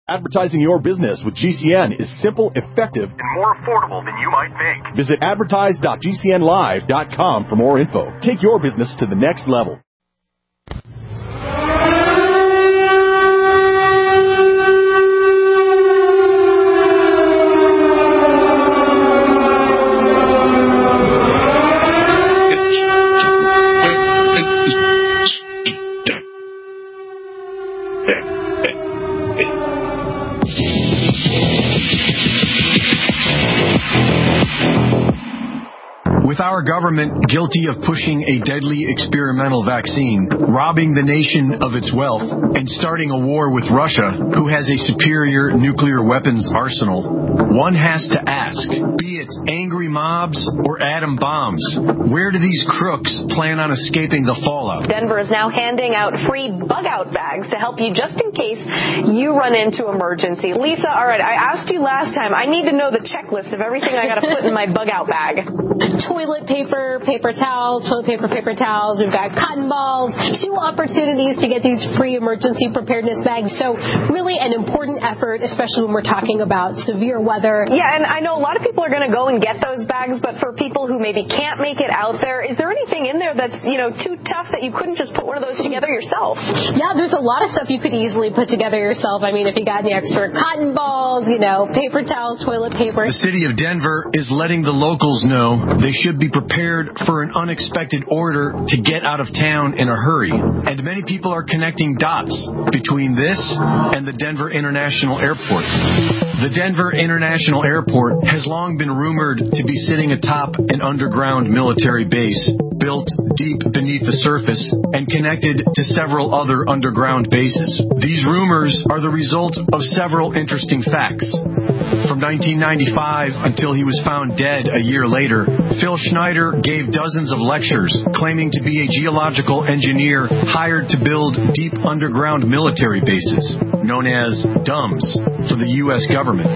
Advertising your business with GCN is simple, effective, and more affordable than you might think. Visit advertise.gcnlive.com for more info. Take your business to the next level. With our government guilty of pushing a deadly experimental vaccine, robbing the nation of its wealth, and starting a war with Russia, who has a superior nuclear weapons arsenal, one has to ask, be it angry mobs or atom bombs, where do these crooks plan on escaping the fallout? Denver is now handing out free bug-out bags to help you just in case you run into emergency. Lisa, all right, I asked you last time. I need to know the checklist of everything I got to put in my bug-out bag. Toilet paper, paper towels, toilet paper, paper towels. We've got cotton balls. 2 opportunities to get these free emergency preparedness bags. So really an important effort, especially when we're talking about severe weather. Yeah, and I know a lot of people are going to go and get those bags, but for people who maybe can't make it out there, is there anything in there that's, too tough that you couldn't just put one of those together yourself? Yeah, there's a lot of stuff you could easily put together yourself. I mean, if you got any extra cotton balls, paper towels, toilet paper. The city of Denver is letting the locals know they should be prepared for an unexpected order to get out of town in a hurry. And many people are connecting dots between this and the Denver International Airport. The Denver International Airport has long been rumored to be sitting atop an underground military base built deep beneath the surface and connected to several other underground bases. These rumors are the result of several interesting facts. From 1995 until he was found dead a year later, Phil Schneider gave dozens of lectures claiming to be a geological engineer hired to build deep underground military bases, known as DUMBs, for the U.S. government.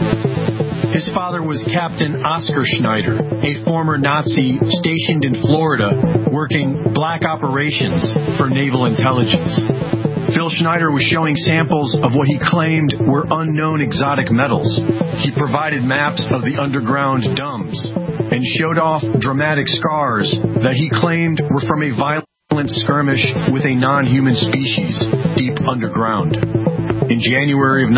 His father was Captain Oscar Schneider, a former Nazi stationed in Florida working black operations for naval intelligence. Phil Schneider was showing samples of what he claimed were unknown exotic metals. He provided maps of the underground DUMBs and showed off dramatic scars that he claimed were from a violent skirmish with a non-human species deep underground. In January of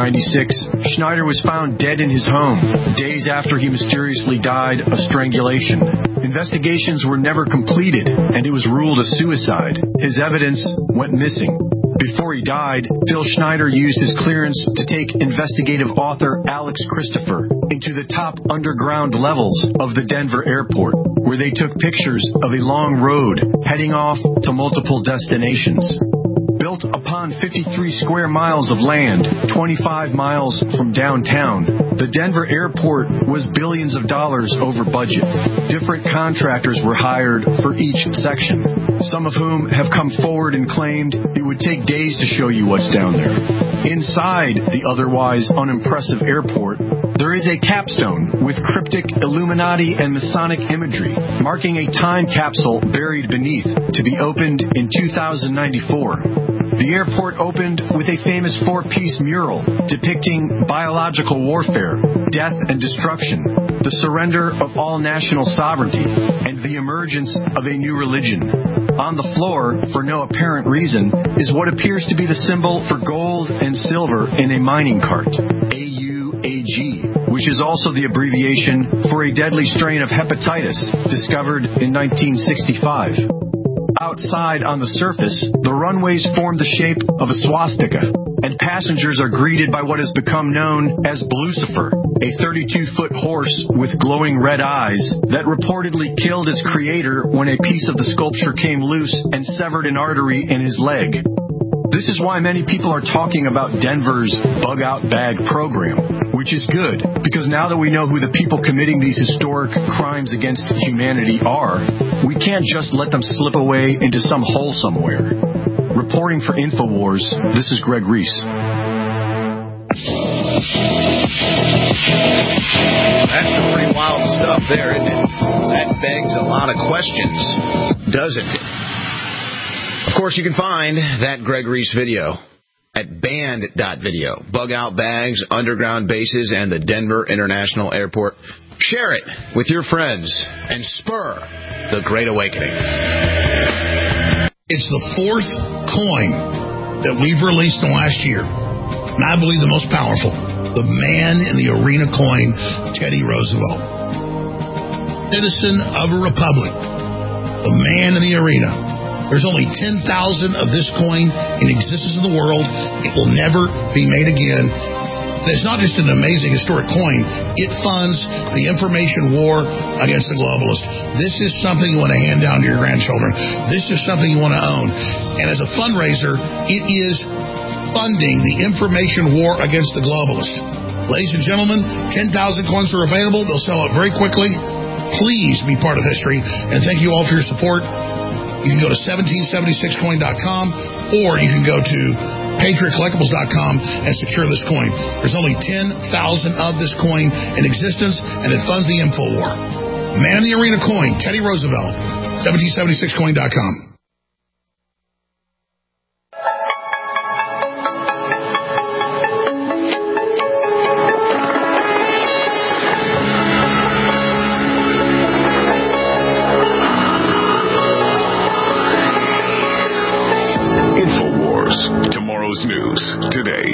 1996, Schneider was found dead in his home, days after he mysteriously died of strangulation. Investigations were never completed, and it was ruled a suicide. His evidence went missing. Before he died, Phil Schneider used his clearance to take investigative author Alex Christopher into the top underground levels of the Denver airport, where they took pictures of a long road heading off to multiple destinations. Built upon 53 square miles of land, 25 miles from downtown, the Denver airport was billions of dollars over budget. Different contractors were hired for each section, some of whom have come forward and claimed it would take days to show you what's down there. Inside the otherwise unimpressive airport, there is a capstone with cryptic Illuminati and Masonic imagery, marking a time capsule buried beneath to be opened in 2094. The airport opened with a famous 4-piece mural depicting biological warfare, death and destruction, the surrender of all national sovereignty, and the emergence of a new religion. On the floor, for no apparent reason, is what appears to be the symbol for gold and silver in a mining cart, AUAG, which is also the abbreviation for a deadly strain of hepatitis discovered in 1965. Outside on the surface, the runways form the shape of a swastika, and passengers are greeted by what has become known as Blucifer, a 32-foot horse with glowing red eyes that reportedly killed its creator when a piece of the sculpture came loose and severed an artery in his leg. This is why many people are talking about Denver's bug-out bag program, which is good, because now that we know who the people committing these historic crimes against humanity are, we can't just let them slip away into some hole somewhere. Reporting for InfoWars, this is Greg Reese. That's some pretty wild stuff there, isn't it? That begs a lot of questions, doesn't it? Of course, you can find that Greg Reese video at band.video. Bug out bags, underground bases, and the Denver International Airport. Share it with your friends and spur the Great Awakening. It's the fourth coin that we've released in the last year, and I believe the most powerful, the man in the arena coin, Teddy Roosevelt. Citizen of a republic, the man in the arena. There's only 10,000 of this coin in existence in the world. It will never be made again. And it's not just an amazing historic coin. It funds the information war against the globalists. This is something you want to hand down to your grandchildren. This is something you want to own. And as a fundraiser, it is funding the information war against the globalists. Ladies and gentlemen, 10,000 coins are available. They'll sell out very quickly. Please be part of history. And thank you all for your support. You can go to 1776coin.com, or you can go to patriotcollectibles.com and secure this coin. There's only 10,000 of this coin in existence, and it funds the info war. Man in the arena coin, Teddy Roosevelt, 1776coin.com. Tomorrow's news today.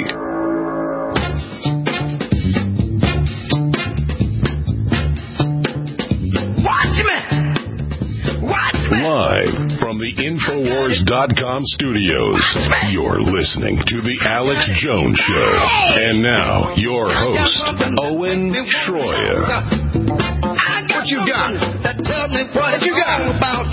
Live from the Infowars.com studios, you're listening to The Alex Jones Show. And now, your host, Owen Schroyer. What you got? What you got?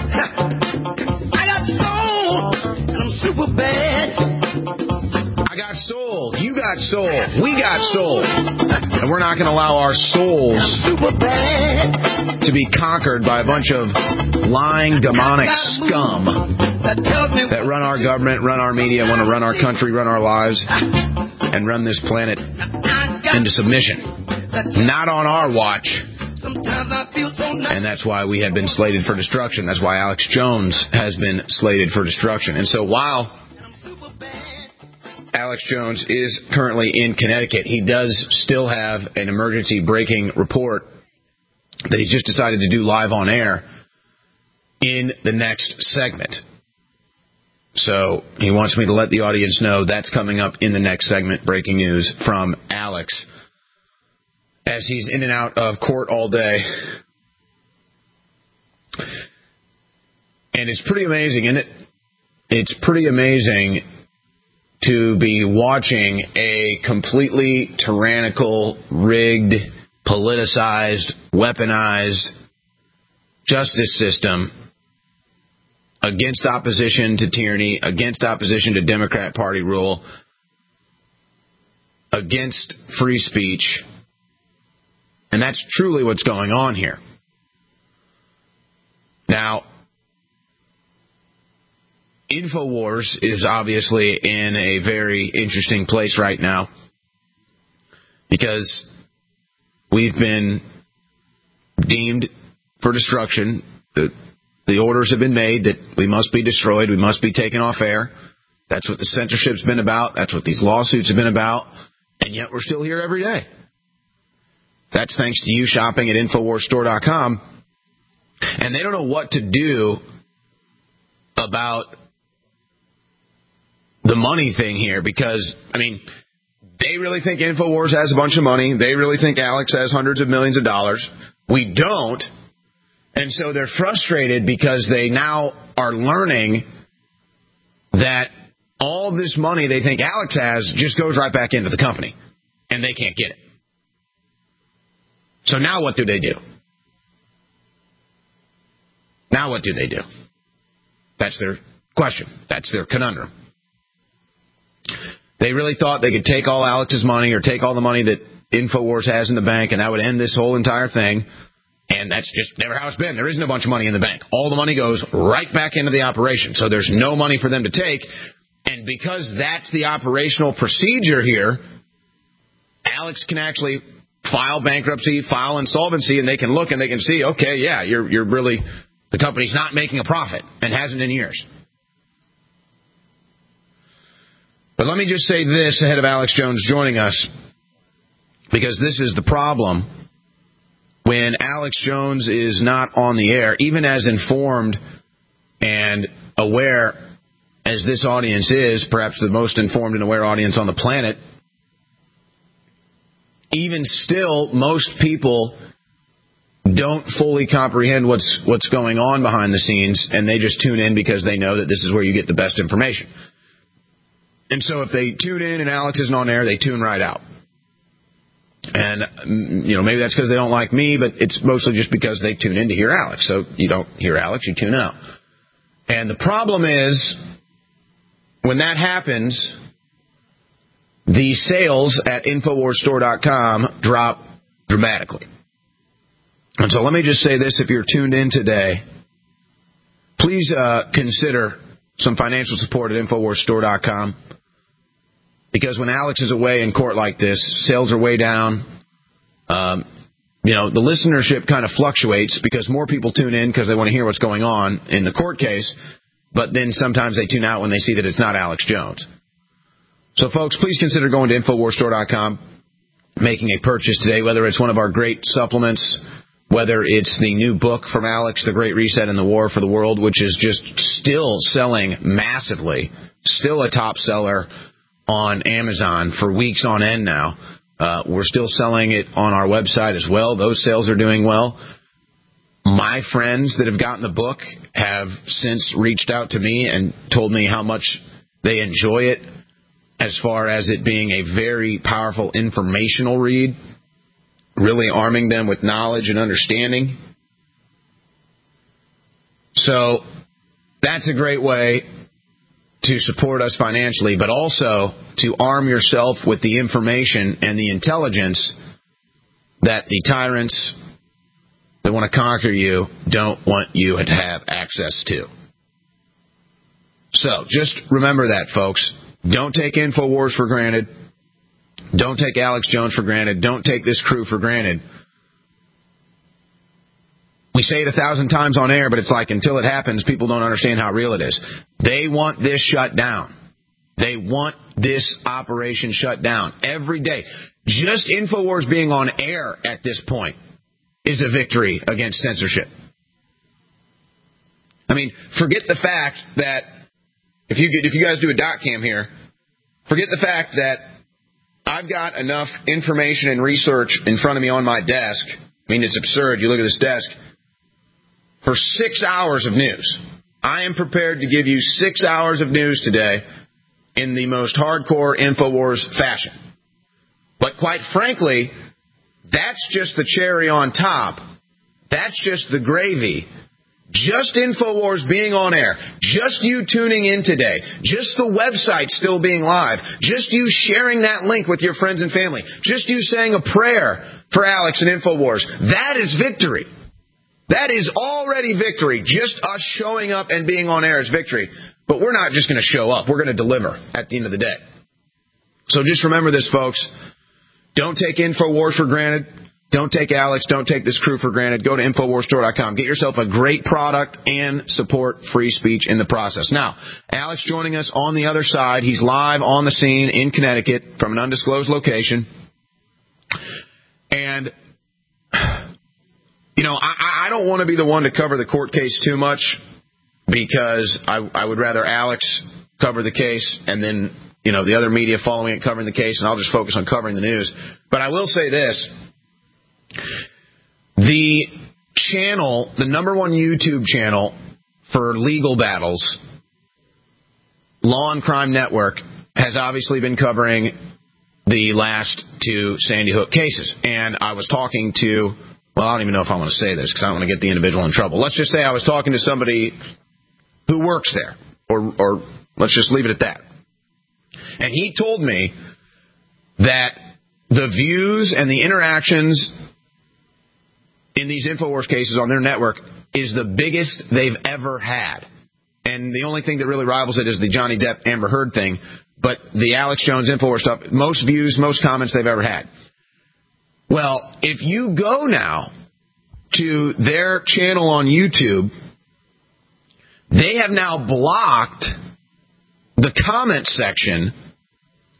I got soul, and I'm super bad. I got soul. You got soul. We got soul. And we're not going to allow our souls to be conquered by a bunch of lying, demonic scum that run our government, run our media, want to run our country, run our lives, and run this planet into submission. Not on our watch. And that's why we have been slated for destruction. That's why Alex Jones has been slated for destruction. And so while Alex Jones is currently in Connecticut, he does still have an emergency breaking report that he's just decided to do live on air in the next segment. So he wants me to let the audience know that's coming up in the next segment, breaking news from Alex, as he's in and out of court all day. And it's pretty amazing, isn't it? It's pretty amazing to be watching a completely tyrannical, rigged, politicized, weaponized justice system against opposition to tyranny, against opposition to Democrat Party rule, against free speech. And that's truly what's going on here. Now, InfoWars is obviously in a very interesting place right now because we've been deemed for destruction. The orders have been made that we must be destroyed, we must be taken off air. That's what the censorship's been about. That's what these lawsuits have been about. And yet we're still here every day. That's thanks to you shopping at InfoWarsStore.com. And they don't know what to do about the money thing here because, I mean, they really think InfoWars has a bunch of money. They really think Alex has hundreds of millions of dollars. We don't. And so they're frustrated because they now are learning that all this money they think Alex has just goes right back into the company, and they can't get it. So now what do they do? Now what do they do? That's their question. That's their conundrum. They really thought they could take all Alex's money or take all the money that InfoWars has in the bank, and that would end this whole entire thing. And that's just never how it's been. There isn't a bunch of money in the bank. All the money goes right back into the operation. So there's no money for them to take. And because that's the operational procedure here, Alex can actually file bankruptcy, file insolvency, and they can look and they can see, okay, yeah, you're really, the company's not making a profit and hasn't in years. But let me just say this ahead of Alex Jones joining us, because this is the problem. When Alex Jones is not on the air, even as informed and aware as this audience is, perhaps the most informed and aware audience on the planet, even still, most people don't fully comprehend what's going on behind the scenes, and they just tune in because they know that this is where you get the best information. And so if they tune in and Alex isn't on air, they tune right out. And, maybe that's because they don't like me, but it's mostly just because they tune in to hear Alex. So you don't hear Alex, you tune out. And the problem is, when that happens, the sales at InfoWarsStore.com drop dramatically. And so let me just say this, if you're tuned in today, please consider some financial support at InfoWarsStore.com. Because when Alex is away in court like this, sales are way down. The listenership kind of fluctuates because more people tune in because they want to hear what's going on in the court case. But then sometimes they tune out when they see that it's not Alex Jones. So, folks, please consider going to InfoWarsStore.com, making a purchase today, whether it's one of our great supplements, whether it's the new book from Alex, The Great Reset and the War for the World, which is just still selling massively, still a top seller on Amazon for weeks on end now. We're still selling it on our website as well. Those sales are doing well. My friends that have gotten the book have since reached out to me and told me how much they enjoy it, as far as it being a very powerful informational read, really arming them with knowledge and understanding. So that's a great way to support us financially, but also to arm yourself with the information and the intelligence that the tyrants that want to conquer you don't want you to have access to. So just remember that, folks. Don't take InfoWars for granted. Don't take Alex Jones for granted. Don't take this crew for granted. We say it 1,000 times on air, but it's like until it happens, people don't understand how real it is. They want this shut down. They want this operation shut down every day. Just InfoWars being on air at this point is a victory against censorship. I mean, forget the fact that if you guys do a dot cam here, forget the fact that I've got enough information and research in front of me on my desk. I mean, it's absurd. You look at this desk. For 6 hours of news. I am prepared to give you 6 hours of news today in the most hardcore InfoWars fashion. But quite frankly, that's just the cherry on top. That's just the gravy. Just InfoWars being on air. Just you tuning in today. Just the website still being live. Just you sharing that link with your friends and family. Just you saying a prayer for Alex and InfoWars. That is victory. That is already victory. Just us showing up and being on air is victory. But we're not just going to show up. We're going to deliver at the end of the day. So just remember this, folks. Don't take InfoWars for granted. Don't take Alex. Don't take this crew for granted. Go to InfoWarsStore.com. Get yourself a great product and support free speech in the process. Now, Alex joining us on the other side. He's live on the scene in Connecticut from an undisclosed location. And I don't want to be the one to cover the court case too much because I would rather Alex cover the case and then, the other media following it covering the case, and I'll just focus on covering the news. But I will say this. The channel, the number one YouTube channel for legal battles, Law and Crime Network, has obviously been covering the last two Sandy Hook cases. And I was talking to... Well, I don't even know if I want to say this because I don't want to get the individual in trouble. Let's just say I was talking to somebody who works there, or let's just leave it at that. And he told me that the views and the interactions in these InfoWars cases on their network is the biggest they've ever had. And the only thing that really rivals it is the Johnny Depp Amber Heard thing. But the Alex Jones InfoWars stuff, most views, most comments they've ever had. Well, if you go now to their channel on YouTube, they have now blocked the comment section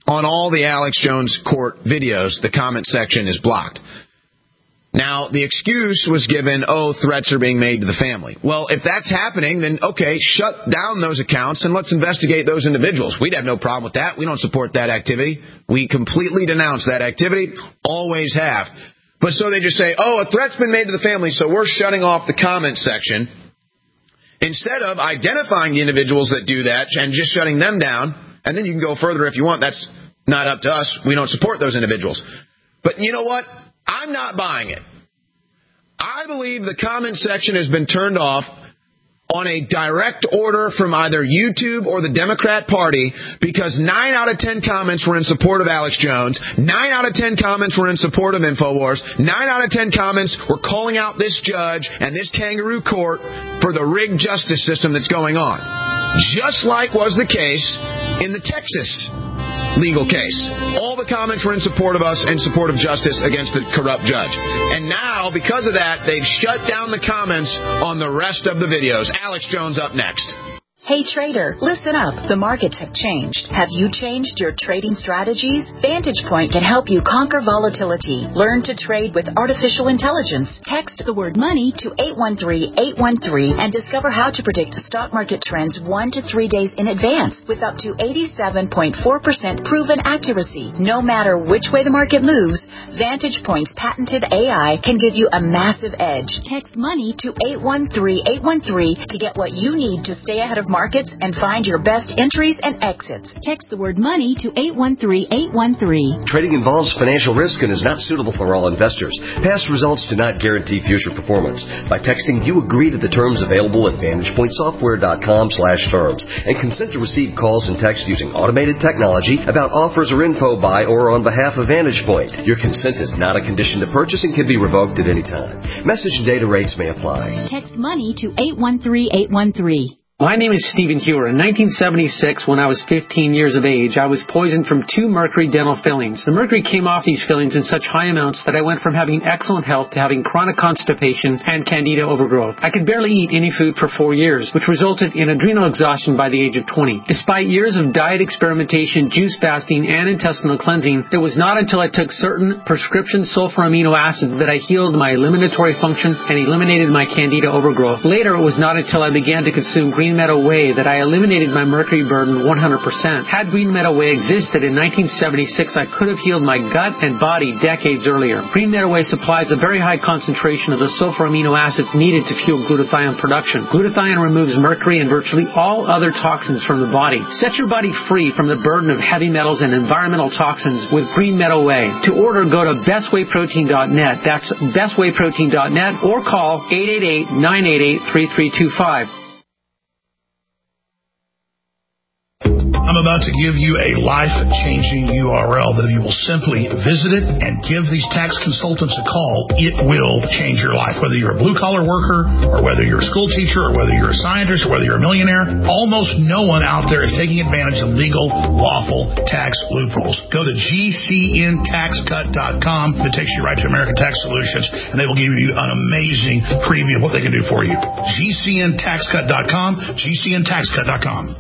on all the Alex Jones Court videos, the comment section is blocked. Now, the excuse was given, threats are being made to the family. Well, if that's happening, then, okay, shut down those accounts and let's investigate those individuals. We'd have no problem with that. We don't support that activity. We completely denounce that activity, always have. But so they just say, a threat's been made to the family, so we're shutting off the comment section. Instead of identifying the individuals that do that and just shutting them down, and then you can go further if you want. That's not up to us. We don't support those individuals. But you know what? I'm not buying it. I believe the comment section has been turned off on a direct order from either YouTube or the Democrat Party because 9 out of 10 comments were in support of Alex Jones. 9 out of 10 comments were in support of InfoWars. 9 out of 10 comments were calling out this judge and this kangaroo court for the rigged justice system that's going on. Just like was the case in the Texas legal case. All the comments were in support of us and support of justice against the corrupt judge. And now, because of that, they've shut down the comments on the rest of the videos. Alex Jones up next. Hey trader, listen up. The markets have changed. Have you changed your trading strategies? Vantage Point can help you conquer volatility. Learn to trade with artificial intelligence. Text the word money to 813-813 and discover how to predict stock market trends 1 to 3 days in advance with up to 87.4% proven accuracy. No matter which way the market moves, Vantage Point's patented AI can give you a massive edge. Text money to 813-813 to get what you need to stay ahead of markets and find your best entries and exits. Text the word money to 813-813. Trading involves financial risk and is not suitable for all investors. Past results do not guarantee future performance. By texting, you agree to the terms available at VantagePointSoftware.com/terms and consent to receive calls and texts using automated technology about offers or info by or on behalf of Vantage Point. Your consent is not a condition to purchase and can be revoked at any time. Message and data rates may apply. Text money to 813-813. My name is Stephen Hewer. In 1976, when I was 15 years of age, I was poisoned from 2 mercury dental fillings. The mercury came off these fillings in such high amounts that I went from having excellent health to having chronic constipation and candida overgrowth. I could barely eat any food for 4 years, which resulted in adrenal exhaustion by the age of 20. Despite years of diet experimentation, juice fasting, and intestinal cleansing, it was not until I took certain prescription sulfur amino acids that I healed my eliminatory function and eliminated my candida overgrowth. Later, it was not until I began to consume Green Meadow Whey that I eliminated my mercury burden 100%. Had Green Meadow Whey existed in 1976, I could have healed my gut and body decades earlier. Green Meadow Whey supplies a very high concentration of the sulfur amino acids needed to fuel glutathione production. Glutathione removes mercury and virtually all other toxins from the body. Set your body free from the burden of heavy metals and environmental toxins with Green Meadow Whey. To order, go to bestwayprotein.net. That's bestwayprotein.net or call 888-988-3325. I'm about to give you a life-changing URL that if you will simply visit it and give these tax consultants a call, it will change your life. Whether you're a blue-collar worker or whether you're a school teacher or whether you're a scientist or whether you're a millionaire, almost no one out there is taking advantage of legal, lawful tax loopholes. Go to GCNTaxCut.com. It takes you right to American Tax Solutions, and they will give you an amazing preview of what they can do for you. GCNTaxCut.com, GCNTaxCut.com.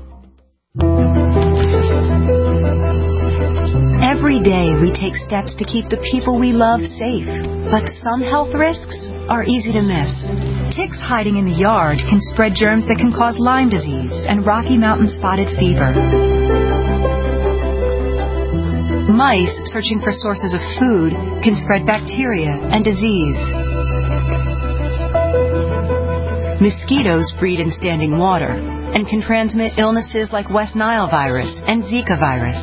Every day we take steps to keep the people we love safe, but some health risks are easy to miss. Ticks hiding in the yard can spread germs that can cause Lyme disease and Rocky Mountain spotted fever. Mice searching for sources of food can spread bacteria and disease. Mosquitoes breed in standing water and can transmit illnesses like West Nile virus and Zika virus.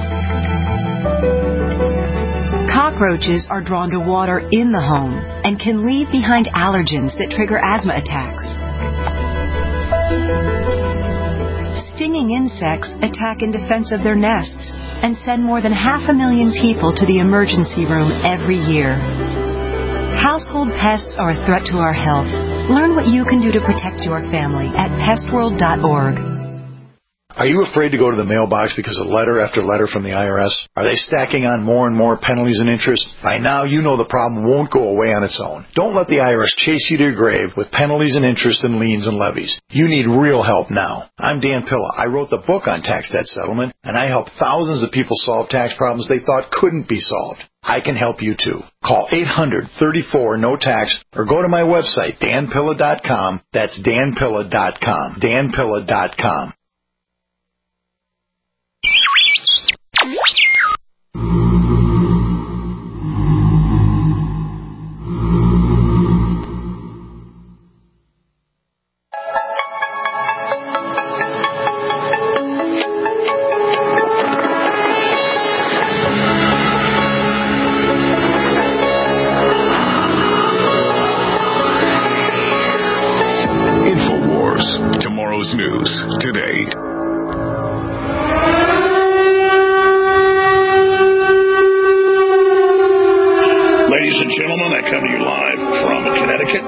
Cockroaches are drawn to water in the home and can leave behind allergens that trigger asthma attacks. Stinging insects attack in defense of their nests and send more than 500,000 people to the emergency room every year. Household pests are a threat to our health. Learn what you can do to protect your family at pestworld.org. Are you afraid to go to the mailbox because of letter after letter from the IRS? Are they stacking on more and more penalties and interest? By now, you know the problem won't go away on its own. Don't let the IRS chase you to your grave with penalties and interest and liens and levies. You need real help now. I'm Dan Pilla. I wrote the book on tax debt settlement, and I help thousands of people solve tax problems they thought couldn't be solved. I can help you too. Call 800-34-NO-TAX or go to my website, danpilla.com. That's danpilla.com. danpilla.com. InfoWars, tomorrow's news today. Ladies and gentlemen, I come to you live from Connecticut.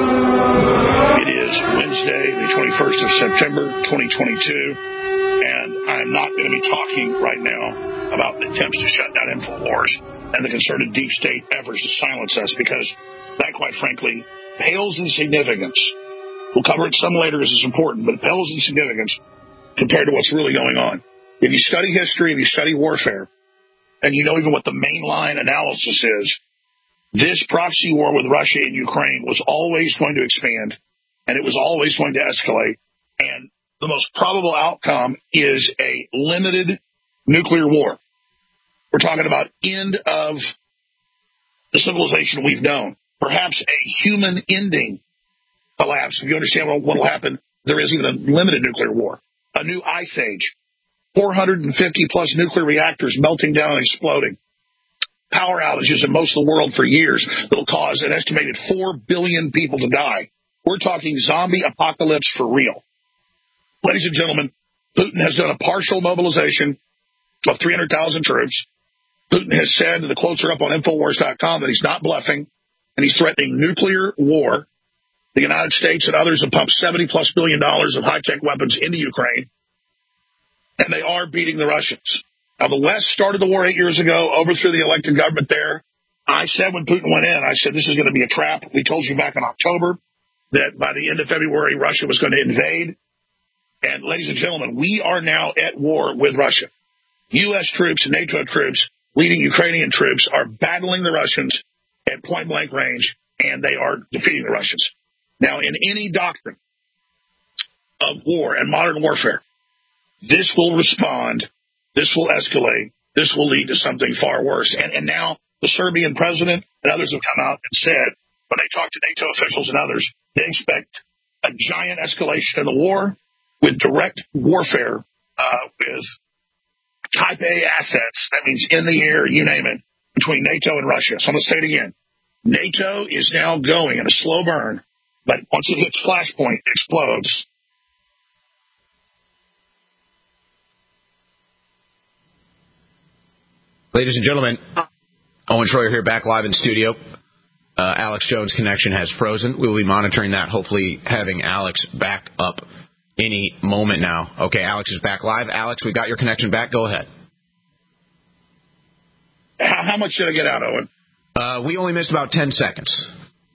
It is Wednesday, the 21st of September, 2022, and I'm not going to be talking right now about the attempts to shut down InfoWars and the concerted deep state efforts to silence us, because that, quite frankly, pales in significance. We'll cover it some later as it's important, but it pales in significance compared to what's really going on. If you study history, if you study warfare, and you know even what the mainline analysis is, this proxy war with Russia and Ukraine was always going to expand, and it was always going to escalate. And the most probable outcome is a limited nuclear war. We're talking about end of the civilization we've known. Perhaps a human ending collapse. If you understand what will happen, there is even a limited nuclear war. A new ice age. 450-plus nuclear reactors melting down and exploding. Power outages in most of the world for years that will cause an estimated 4 billion people to die. We're talking zombie apocalypse for real. Ladies and gentlemen, Putin has done a partial mobilization of 300,000 troops. Putin has said, the quotes are up on Infowars.com, that he's not bluffing, and he's threatening nuclear war. The United States and others have pumped $70-plus billion of high-tech weapons into Ukraine, and they are beating the Russians. Now, the West started the war 8 years ago, overthrew the elected government there. I said when Putin went in, I said this is going to be a trap. We told you back in October that by the end of February, Russia was going to invade. And, ladies and gentlemen, we are now at war with Russia. U.S. troops and NATO troops, leading Ukrainian troops, are battling the Russians at point-blank range, and they are defeating the Russians. Now, in any doctrine of war and modern warfare, this will respond. This will escalate. This will lead to something far worse. And now the Serbian president and others have come out and said, when they talk to NATO officials and others, they expect a giant escalation in the war with direct warfare with Type A assets. That means in the air, you name it, between NATO and Russia. So I'm going to say it again. NATO is now going in a slow burn, but once it hits flashpoint, it explodes. Ladies and gentlemen, Owen Schroyer here, back live in studio. Alex Jones' connection has frozen. We'll be monitoring that, hopefully having Alex back up any moment now. Okay, Alex is back live. Alex, we got your connection back. Go ahead. How much did I get out, Owen? We only missed about 10 seconds.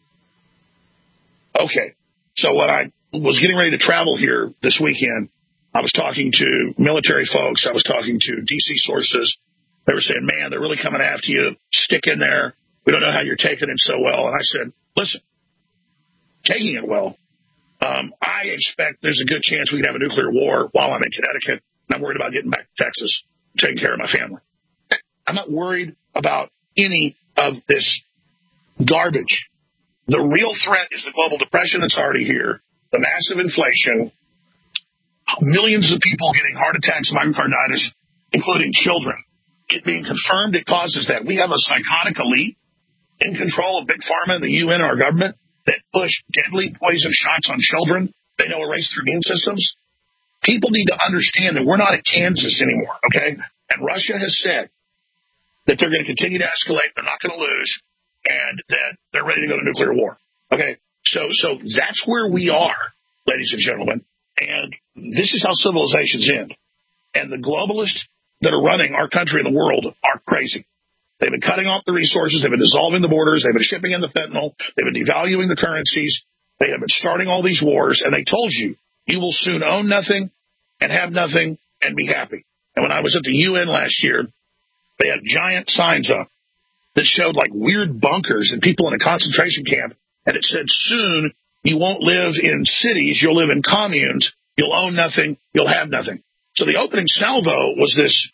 Okay. So when I was getting ready to travel here this weekend, I was talking to military folks. I was talking to D.C. sources. They were saying, man, they're really coming after you. Stick in there. We don't know how you're taking it so well. And I said, listen, taking it well, I expect there's a good chance we can have a nuclear war while I'm in Connecticut. And I'm worried about getting back to Texas, taking care of my family. I'm not worried about any of this garbage. The real threat is the global depression that's already here, the massive inflation, millions of people getting heart attacks, myocarditis, including children. It being confirmed it causes that. We have a psychotic elite in control of Big Pharma and the UN, our government, that push deadly poison shots on children. They know erase their immune systems. People need to understand that we're not in Kansas anymore, okay? And Russia has said that they're going to continue to escalate, they're not going to lose, and that they're ready to go to nuclear war. Okay? So that's where we are, ladies and gentlemen. And this is how civilizations end. And the globalists that are running our country and the world are crazy. They've been cutting off the resources. They've been dissolving the borders. They've been shipping in the fentanyl. They've been devaluing the currencies. They have been starting all these wars. And they told you, you will soon own nothing and have nothing and be happy. And when I was at the UN last year, they had giant signs up that showed like weird bunkers and people in a concentration camp. And it said, soon you won't live in cities. You'll live in communes. You'll own nothing. You'll have nothing. So the opening salvo was this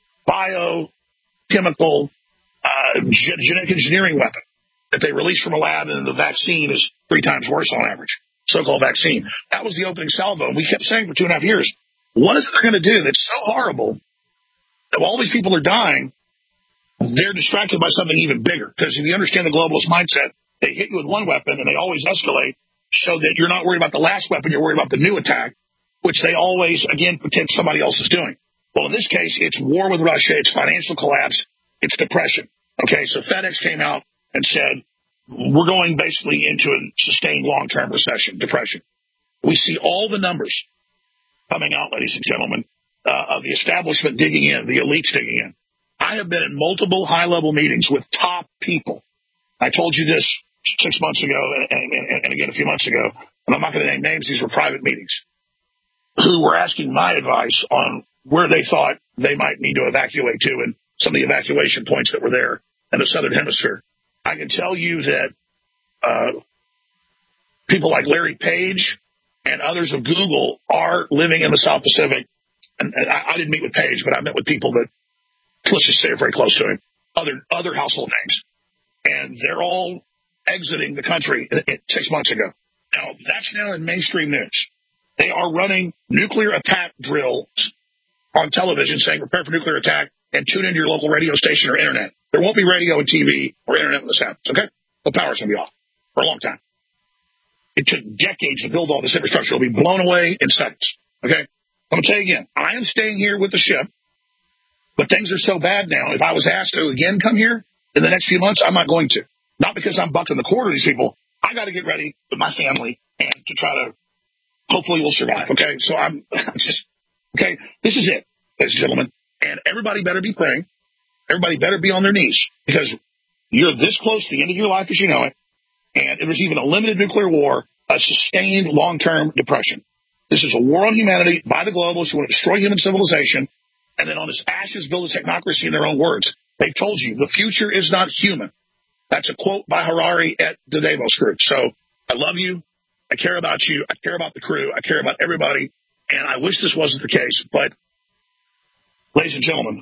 biochemical genetic engineering weapon that they released from a lab, and the vaccine is 3 times worse on average, so-called vaccine. That was the opening salvo. And we kept saying for 2.5 years, what is it they're going to do that's so horrible that while all these people are dying, they're distracted by something even bigger? Because if you understand the globalist mindset, they hit you with one weapon and they always escalate so that you're not worried about the last weapon, you're worried about the new attack, which they always, again, pretend somebody else is doing. Well, in this case, it's war with Russia, it's financial collapse, it's depression. Okay, so FedEx came out and said, we're going basically into a sustained long-term recession, depression. We see all the numbers coming out, ladies and gentlemen, of the establishment digging in, the elites digging in. I have been in multiple high-level meetings with top people. I told you this 6 months ago and again a few months ago, and I'm not going to name names, these were private meetings, who were asking my advice on where they thought they might need to evacuate to and some of the evacuation points that were there in the Southern Hemisphere. I can tell you that people like Larry Page and others of Google are living in the South Pacific. And I didn't meet with Page, but I met with people that, let's just say, are very close to him, other household names. And they're all exiting the country 6 months ago. Now, that's now in mainstream news. They are running nuclear attack drills on television saying, prepare for nuclear attack and tune into your local radio station or internet. There won't be radio and TV or internet when this happens, okay? The power's going to be off for a long time. It took decades to build all this infrastructure. It'll be blown away in seconds, okay? I'm going to tell you again, I am staying here with the ship, but things are so bad now. If I was asked to again come here in the next few months, I'm not going to. Not because I'm bucking the quarter of these people. I got to get ready with my family and to try to, hopefully we'll survive, okay? So I'm just, okay, this is it, ladies and gentlemen. And everybody better be praying. Everybody better be on their knees because you're this close to the end of your life as you know it. And if there's even a limited nuclear war, a sustained long-term depression. This is a war on humanity by the globalists who want to destroy human civilization. And then on its ashes, build a technocracy in their own words. They've told you the future is not human. That's a quote by Harari at the Davos Group. So I love you. I care about you. I care about the crew. I care about everybody. And I wish this wasn't the case. But, ladies and gentlemen,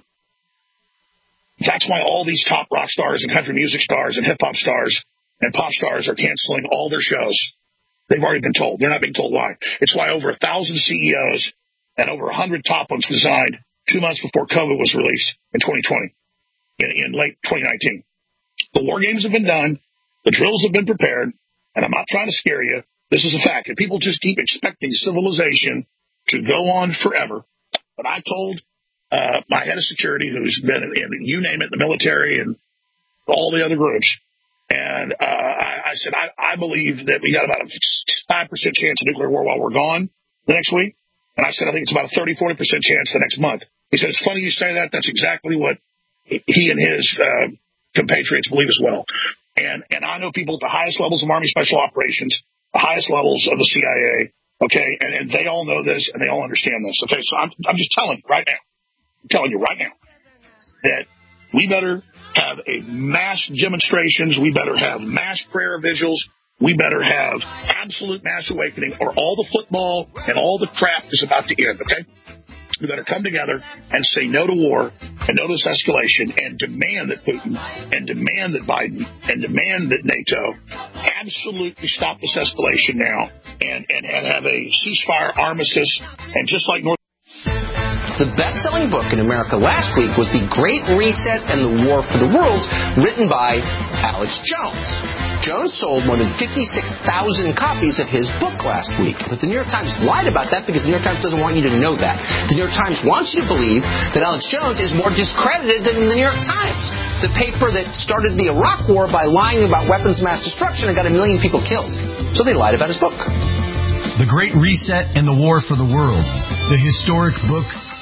that's why all these top rock stars and country music stars and hip-hop stars and pop stars are canceling all their shows. They've already been told. They're not being told why. It's why over 1,000 CEOs and over 100 top ones resigned 2 months before COVID was released in 2020, in late 2019. The war games have been done. The drills have been prepared. And I'm not trying to scare you. This is a fact. And people just keep expecting civilization to go on forever. But I told my head of security, who's been in, you name it, the military and all the other groups, and I said, I believe that we got about a 5% chance of nuclear war while we're gone the next week. And I said, I think it's about a 30-40% chance the next month. He said, it's funny you say that. That's exactly what he and his compatriots believe as well. And I know people at the highest levels of Army Special Operations, the highest levels of the CIA, okay, and they all know this and they all understand this. Okay, so I'm just telling you right now. I'm telling you right now that we better have a mass demonstrations. We better have mass prayer vigils. We better have absolute mass awakening, or all the football and all the crap is about to end, okay? We better come together and say no to war and no to this escalation and demand that Putin and demand that Biden and demand that NATO absolutely stop this escalation now and have a ceasefire armistice. And just like North. The best-selling book in America last week was The Great Reset and the War for the World, written by Alex Jones. Jones sold more than 56,000 copies of his book last week. But the New York Times lied about that because the New York Times doesn't want you to know that. The New York Times wants you to believe that Alex Jones is more discredited than the New York Times, the paper that started the Iraq War by lying about weapons of mass destruction and got 1 million people killed. So they lied about his book. The Great Reset and the War for the World, the historic book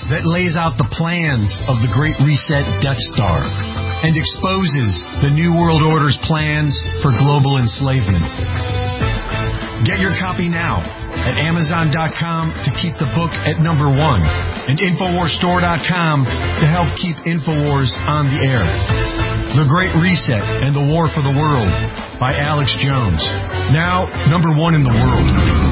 that lays out the plans of the Great Reset Death Star and exposes the New World Order's plans for global enslavement. Get your copy now at Amazon.com to keep the book at number 1 and InfoWarsStore.com to help keep InfoWars on the air. The Great Reset and the War for the World by Alex Jones. Now, number 1 in the world.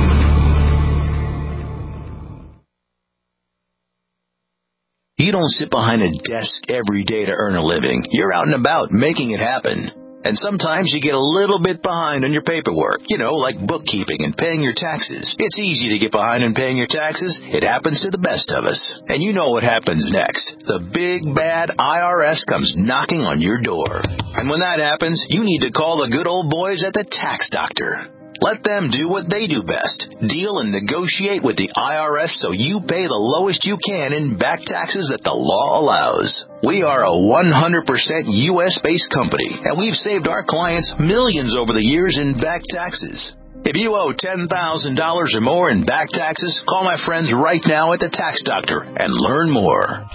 You don't sit behind a desk every day to earn a living. You're out and about making it happen. And sometimes you get a little bit behind on your paperwork, like bookkeeping and paying your taxes. It's easy to get behind on paying your taxes. It happens to the best of us. And you know what happens next. The big, bad IRS comes knocking on your door. And when that happens, you need to call the good old boys at the Tax Doctor. Let them do what they do best. Deal and negotiate with the IRS so you pay the lowest you can in back taxes that the law allows. We are a 100% U.S.-based company, and we've saved our clients millions over the years in back taxes. If you owe $10,000 or more in back taxes, call my friends right now at the Tax Doctor and learn more.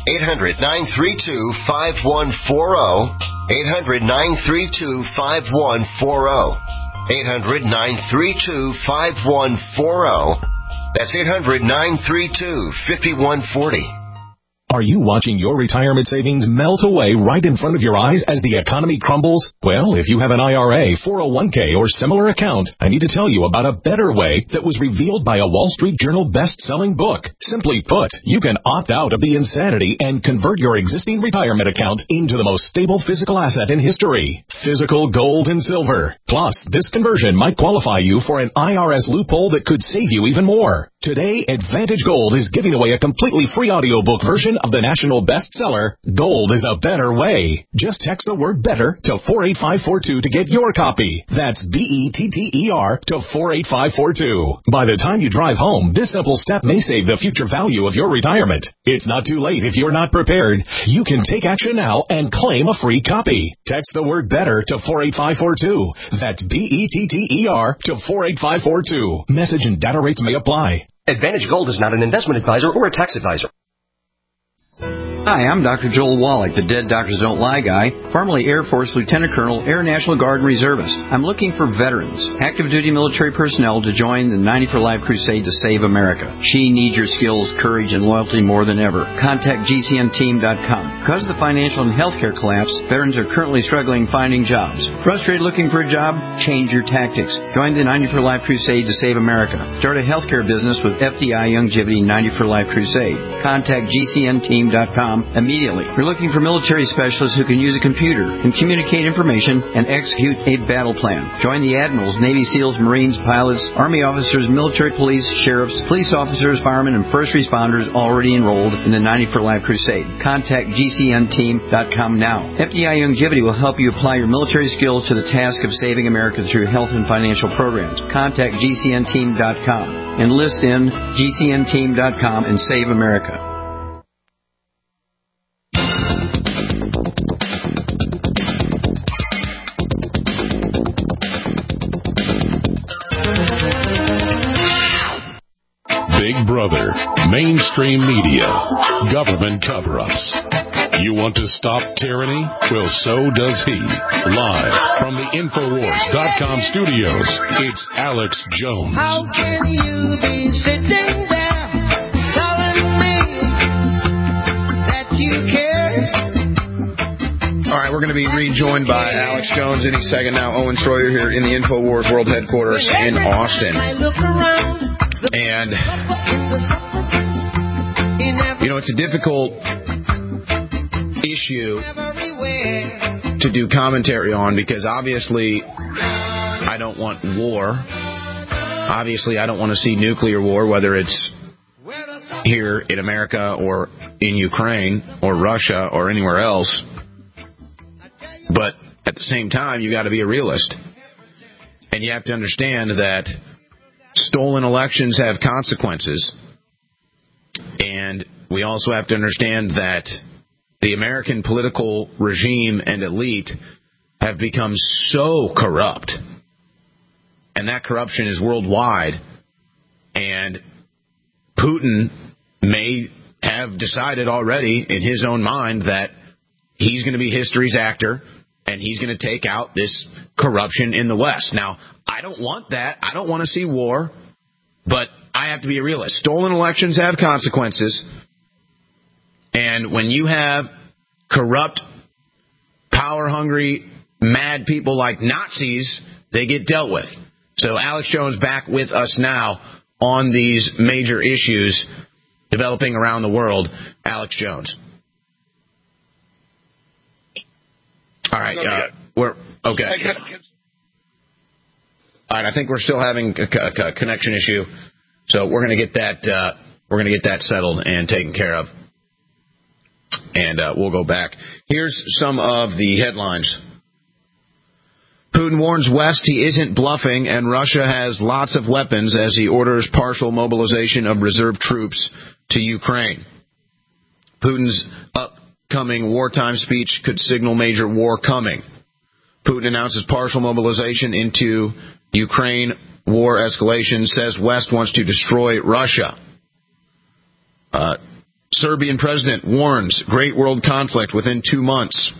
800-932-5140. 800-932-5140. 800-932-5140. That's 800-932-5140. Are you watching your retirement savings melt away right in front of your eyes as the economy crumbles? Well, if you have an IRA, 401k, or similar account, I need to tell you about a better way that was revealed by a Wall Street Journal best-selling book. Simply put, you can opt out of the insanity and convert your existing retirement account into the most stable physical asset in history, physical gold and silver. Plus, this conversion might qualify you for an IRS loophole that could save you even more. Today, Advantage Gold is giving away a completely free audiobook version of the national bestseller, Gold is a Better Way. Just text the word BETTER to 48542 to get your copy. That's BETTER to 48542. By the time you drive home, this simple step may save the future value of your retirement. It's not too late if you're not prepared. You can take action now and claim a free copy. Text the word BETTER to 48542. That's BETTER to 48542. Message and data rates may apply. Advantage Gold is not an investment advisor or a tax advisor. Hi, I'm Dr. Joel Wallach, the Dead Doctors Don't Lie guy, formerly Air Force Lieutenant Colonel, Air National Guard Reservist. I'm looking for veterans, active duty military personnel to join the 90 for Life crusade to save America. She needs your skills, courage, and loyalty more than ever. Contact GCNteam.com. Because of the financial and healthcare collapse, veterans are currently struggling finding jobs. Frustrated looking for a job? Change your tactics. Join the 90 for Life crusade to save America. Start a healthcare business with FDI Youngevity 90 for Life crusade. Contact GCNteam.com immediately. We're looking for military specialists who can use a computer and communicate information and execute a battle plan. Join the admirals, Navy SEALs, Marines, pilots, Army officers, military police, sheriffs, police officers, firemen, and first responders already enrolled in the 90 for Life crusade. Contact GCNteam.com now. FDI Youngevity will help you apply your military skills to the task of saving America through health and financial programs. Contact GCNteam.com. Enlist in GCNteam.com and save America. Big Brother, mainstream media, government cover-ups. You want to stop tyranny? Well, so does he. Live from the Infowars.com studios, it's Alex Jones. How can you be sitting there telling me that you care? All right, we're going to be rejoined by Alex Jones any second now. Owen Schroyer here in the InfoWars World Headquarters in Austin. And, it's a difficult issue to do commentary on because obviously I don't want war. Obviously I don't want to see nuclear war, whether it's here in America or in Ukraine or Russia or anywhere else. But at the same time, you got to be a realist. And you have to understand that stolen elections have consequences. And we also have to understand that the American political regime and elite have become so corrupt. And that corruption is worldwide. And Putin may have have decided already in his own mind that he's going to be history's actor and he's going to take out this corruption in the West. Now, I don't want that. I don't want to see war, but I have to be a realist. Stolen elections have consequences, and when you have corrupt, power-hungry, mad people like Nazis, they get dealt with. So Alex Jones back with us now on these major issues developing around the world. Alex Jones. All right, we're okay. All right, I think we're still having a connection issue, so we're going to get that. We're going to get that settled and taken care of, and we'll go back. Here's some of the headlines. Putin warns West he isn't bluffing, and Russia has lots of weapons as he orders partial mobilization of reserve troops to Ukraine. Putin's upcoming wartime speech could signal major war coming. Putin announces partial mobilization into Ukraine. War escalation, says West wants to destroy Russia. Serbian president warns great world conflict within 2 months.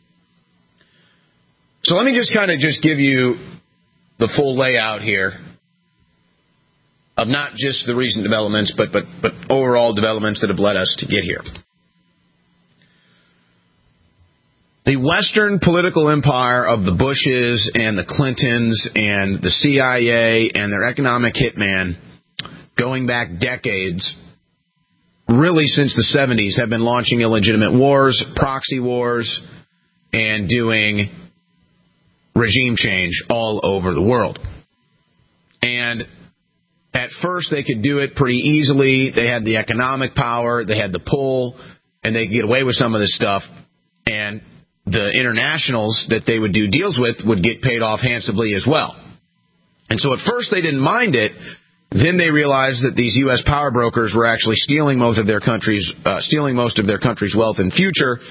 So let me just kind of give you the full layout here of not just the recent developments, but overall developments that have led us to get here. The Western political empire of the Bushes and the Clintons and the CIA and their economic hitman, going back decades, really since the 70s, have been launching illegitimate wars, proxy wars, and doing regime change all over the world. And at first they could do it pretty easily. They had the economic power, they had the pull, and they could get away with some of this stuff. And the internationals that they would do deals with would get paid off handsomely as well. And so at first they didn't mind it. Then they realized that these U.S. power brokers were actually stealing most of their country's wealth and future.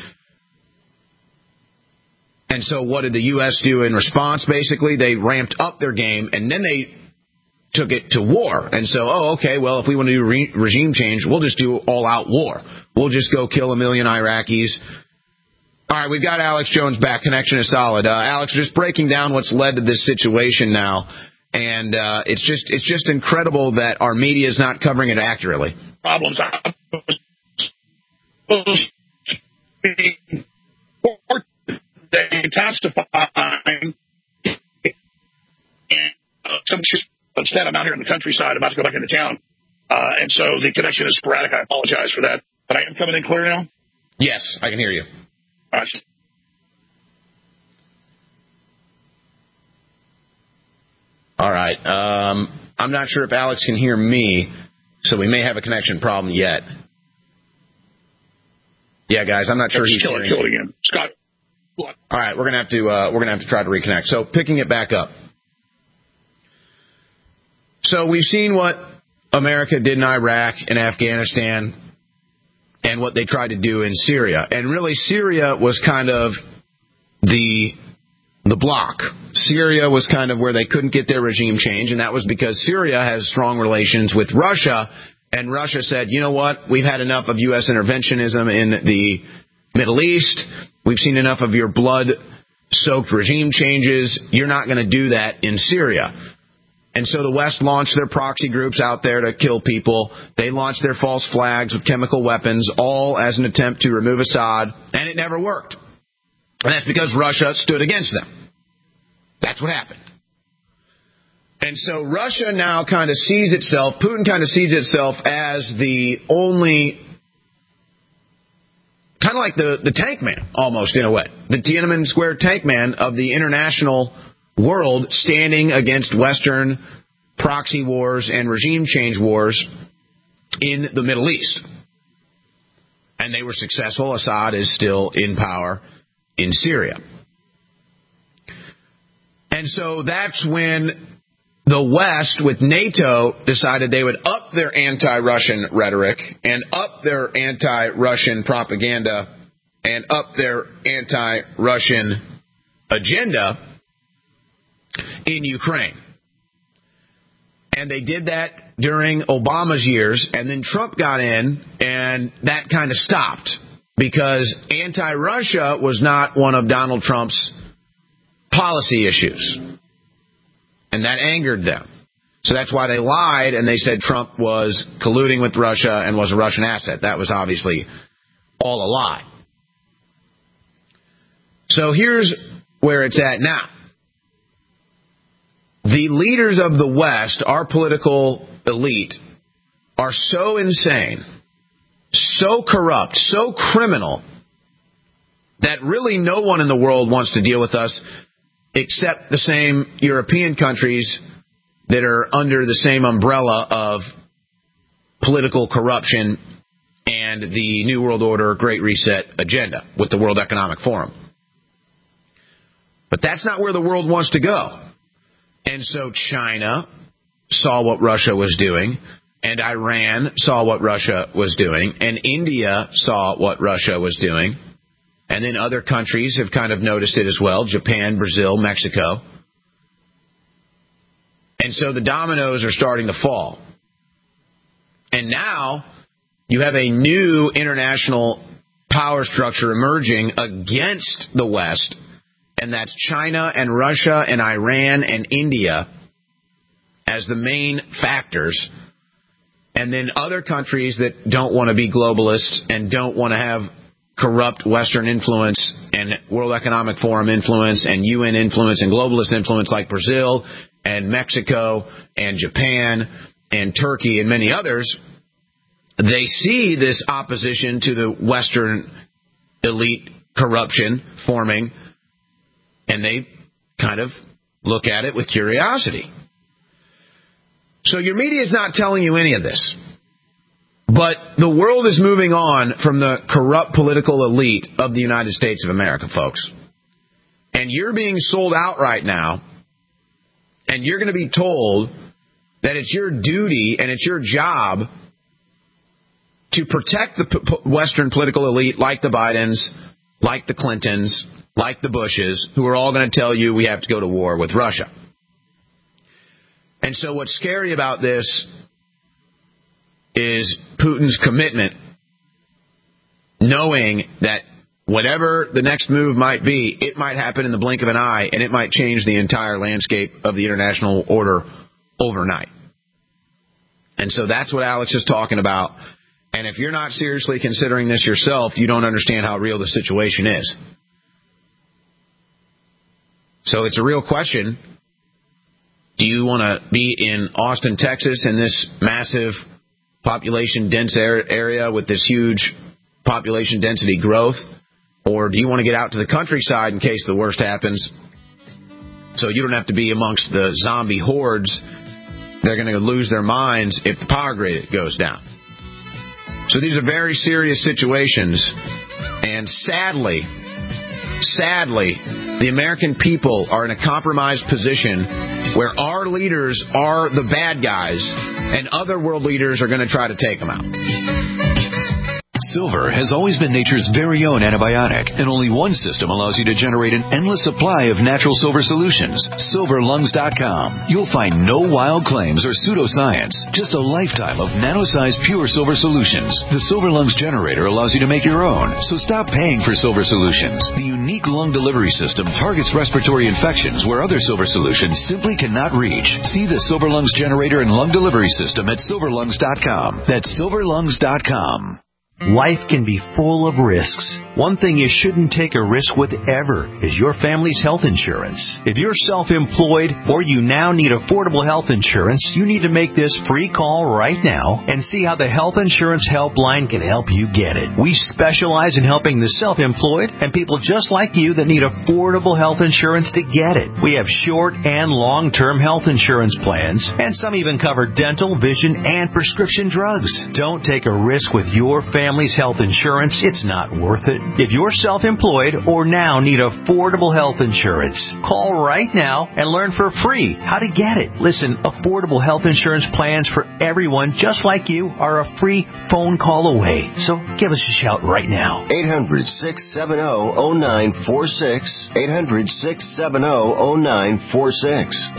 And so what did the U.S. do in response? Basically, they ramped up their game, and then they took it to war. And so, okay, well, if we want to do regime change, we'll just do all-out war. We'll just go kill 1 million Iraqis. All right, we've got Alex Jones back. Connection is solid. Alex, just breaking down what's led to this situation now, and it's just incredible that our media is not covering it accurately. Problems. They testifying, instead I'm out here in the countryside about to go back into town, and so the connection is sporadic. I apologize for that, but I am coming in clear now. Yes, I can hear you. All right. All right. I'm not sure if Alex can hear me, so we may have a connection problem yet. Yeah, guys, I'm not sure he's hearing me. Again. Scott. All right, we're gonna have to try to reconnect. So picking it back up. So we've seen what America did in Iraq and Afghanistan, and what they tried to do in Syria. And really, Syria was kind of the block. Syria was kind of where they couldn't get their regime change, and that was because Syria has strong relations with Russia, and Russia said, you know what, we've had enough of U.S. interventionism in the Middle East. We've seen enough of your blood-soaked regime changes. You're not going to do that in Syria. And so the West launched their proxy groups out there to kill people. They launched their false flags with chemical weapons, all as an attempt to remove Assad, and it never worked. And that's because Russia stood against them. That's what happened. And so Russia now kind of sees itself, Putin kind of sees itself as the only, kind of like the tank man, almost in a way. The Tiananmen Square tank man of the international world, standing against Western proxy wars and regime change wars in the Middle East. And they were successful. Assad is still in power in Syria. And so that's when the West, with NATO, decided they would up their anti-Russian rhetoric and up their anti-Russian propaganda and up their anti-Russian agenda in Ukraine. And they did that during Obama's years, and then Trump got in, and that kind of stopped because anti-Russia was not one of Donald Trump's policy issues. And that angered them. So that's why they lied, and they said Trump was colluding with Russia and was a Russian asset. That was obviously all a lie. So here's where it's at now. The leaders of the West, our political elite, are so insane, so corrupt, so criminal, that really no one in the world wants to deal with us except the same European countries that are under the same umbrella of political corruption and the New World Order Great Reset agenda with the World Economic Forum. But that's not where the world wants to go. And so China saw what Russia was doing, and Iran saw what Russia was doing, and India saw what Russia was doing, and then other countries have kind of noticed it as well, Japan, Brazil, Mexico. And so the dominoes are starting to fall. And now you have a new international power structure emerging against the West, and that's China and Russia and Iran and India as the main factors. And then other countries that don't want to be globalists and don't want to have corrupt Western influence and World Economic Forum influence and UN influence and globalist influence like Brazil and Mexico and Japan and Turkey and many others. They see this opposition to the Western elite corruption forming, and they kind of look at it with curiosity. So your media is not telling you any of this. But the world is moving on from the corrupt political elite of the United States of America, folks. And you're being sold out right now, and you're going to be told that it's your duty and it's your job to protect the Western political elite like the Bidens, like the Clintons, like the Bushes, who are all going to tell you we have to go to war with Russia. And so what's scary about this is Putin's commitment, knowing that whatever the next move might be, it might happen in the blink of an eye, and it might change the entire landscape of the international order overnight. And so that's what Alex is talking about. And if you're not seriously considering this yourself, you don't understand how real the situation is. So it's a real question. Do you want to be in Austin, Texas, in this massive population dense area with this huge population density growth? Or do you want to get out to the countryside in case the worst happens so you don't have to be amongst the zombie hordes? They're going to lose their minds if the power grid goes down. So these are very serious situations. And sadly, the American people are in a compromised position where our leaders are the bad guys and other world leaders are going to try to take them out. Silver has always been nature's very own antibiotic, and only one system allows you to generate an endless supply of natural silver solutions. SilverLungs.com. You'll find no wild claims or pseudoscience, just a lifetime of nano-sized pure silver solutions. The Silver Lungs generator allows you to make your own, so stop paying for silver solutions. The unique lung delivery system targets respiratory infections where other silver solutions simply cannot reach. See the Silver Lungs generator and lung delivery system at SilverLungs.com. That's SilverLungs.com. Life can be full of risks. One thing you shouldn't take a risk with ever is your family's health insurance. If you're self-employed or you now need affordable health insurance, you need to make this free call right now and see how the Health Insurance Helpline can help you get it. We specialize in helping the self-employed and people just like you that need affordable health insurance to get it. We have short and long-term health insurance plans, and some even cover dental, vision, and prescription drugs. Don't take a risk with your family family's health insurance, it's not worth it. If you're self-employed or now need affordable health insurance, call right now and learn for free how to get it. Listen, affordable health insurance plans for everyone just like you are a free phone call away. So give us a shout right now. 800-670-0946. 800-670-0946.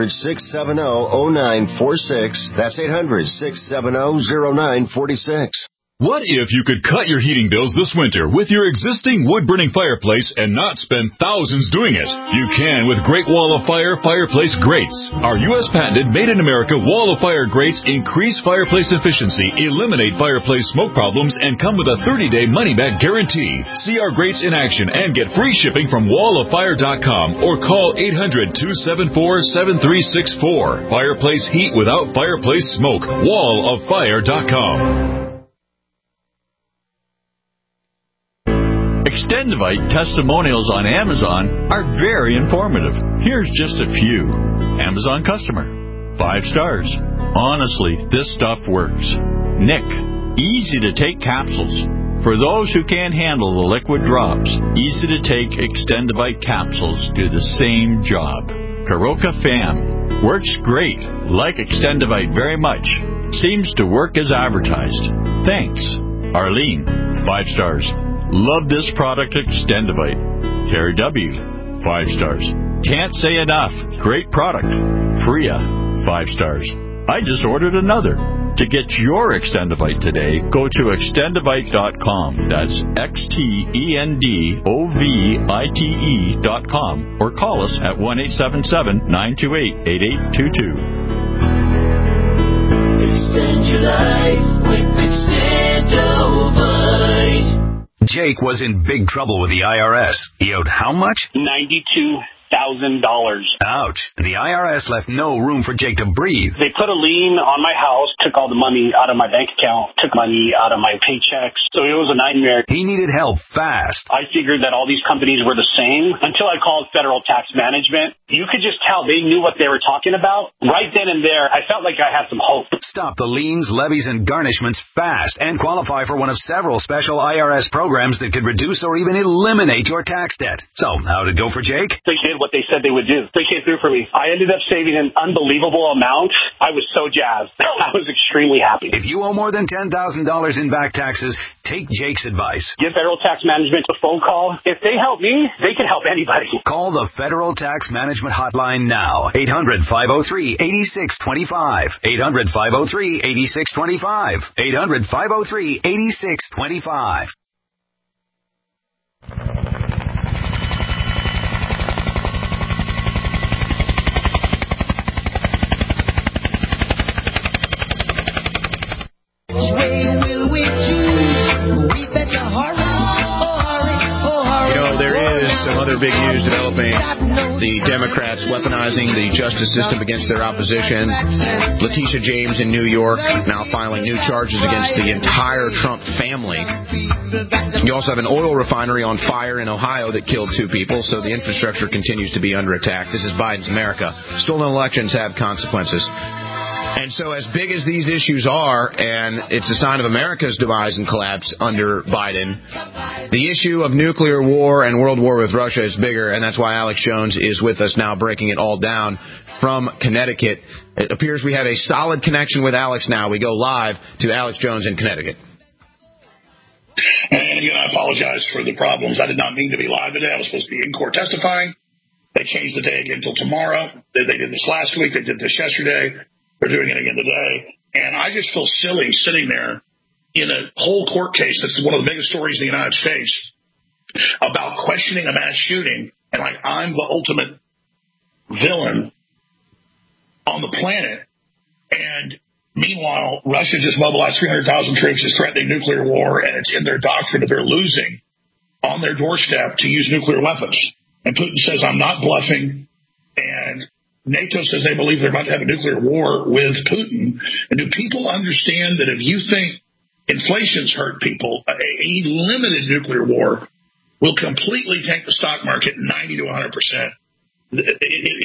800-670-0946. That's 800-670-0946. What if you could cut your heating bills this winter with your existing wood-burning fireplace and not spend thousands doing it? You can with Great Wall of Fire fireplace grates. Our U.S. patented made-in-America Wall of Fire grates increase fireplace efficiency, eliminate fireplace smoke problems, and come with a 30-day money-back guarantee. See our grates in action and get free shipping from walloffire.com or call 800-274-7364. Fireplace heat without fireplace smoke. walloffire.com. Extendivite testimonials on Amazon are very informative. Here's just a few. Amazon customer. 5 stars. Honestly, this stuff works. Nick. Easy to take capsules. For those who can't handle the liquid drops, easy to take Extendivite capsules do the same job. Karoka Fam. Works great. Like Extendivite very much. Seems to work as advertised. Thanks. Arlene. 5 stars. Love this product, Extendivite. Terry W. 5 stars. Can't say enough. Great product. Freya. 5 stars. I just ordered another. To get your Extendivite today, go to extendivite.com. That's XTENDOVITE.com or call us at 1-877-928-8822. Extend your life with Extendovite. Jake was in big trouble with the IRS. He owed how much? $92,000. Ouch. The IRS left no room for Jake to breathe. They put a lien on my house, took all the money out of my bank account, took money out of my paychecks. So it was a nightmare. He needed help fast. I figured that all these companies were the same until I called Federal Tax Management. You could just tell they knew what they were talking about. Right then and there, I felt like I had some hope. Stop the liens, levies, and garnishments fast and qualify for one of several special IRS programs that could reduce or even eliminate your tax debt. So, how'd it go for Jake? They did what they said they would do. They came through for me. I ended up saving an unbelievable amount. I was so jazzed. I was extremely happy. If you owe more than $10,000 in back taxes, take Jake's advice. Give Federal Tax Management a phone call. If they help me, they can help anybody. Call the Federal Tax Management Hotline now. 800-503-8625. 800-503-8625. 800-503-8625. Which way will we choose? We better hurry, You know, there is some other big news developing. The Democrats weaponizing the justice system against their opposition. Letitia James in New York now filing new charges against the entire Trump family. You also have an oil refinery on fire in Ohio that killed 2 people, so the infrastructure continues to be under attack. This is Biden's America. Stolen elections have consequences. And so as big as these issues are, and it's a sign of America's demise and collapse under Biden, the issue of nuclear war and world war with Russia is bigger, and that's why Alex Jones is with us now breaking it all down from Connecticut. It appears we have a solid connection with Alex now. We go live to Alex Jones in Connecticut. And again, I apologize for the problems. I did not mean to be live today. I was supposed to be in court testifying. They changed the day again until tomorrow. They did this last week. They did this yesterday. They're doing it again today. And I just feel silly sitting there in a whole court case that's one of the biggest stories in the United States about questioning a mass shooting. And like I'm the ultimate villain on the planet. And meanwhile, Russia just mobilized 300,000 troops, is threatening nuclear war, and it's in their doctrine that they're losing on their doorstep to use nuclear weapons. And Putin says, I'm not bluffing. And NATO says they believe they're about to have a nuclear war with Putin. And do people understand that if you think inflation's hurt people, a limited nuclear war will completely tank the stock market 90 to 100%.